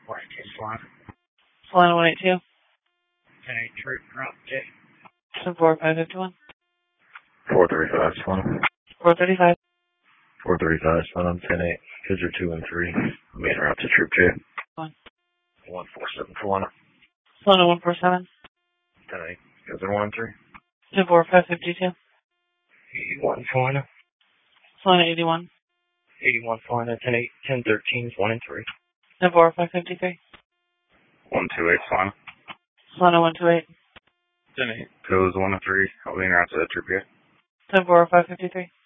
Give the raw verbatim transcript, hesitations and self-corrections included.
one eight two Solana. Solana one eight two. ten eight troop, route J. ten four five fifty-one. four thirty-five Solana. four thirty-five. four thirty-five Solana, ten eight. Kids are two and three. Main route to Troop J. one. one four seven Solana. Solana one four seven. ten eight. Kids are one and three. ten four five fifty-two. eighty-one Solana. Solana eighty-one. eighty-one Solana, ten eight, ten thirteen is one and three. ten four five fifty-three. one two eight Solana. Solana one two eight. ten eight. Goes one and three. Main route to Troop J. ten four five fifty-three.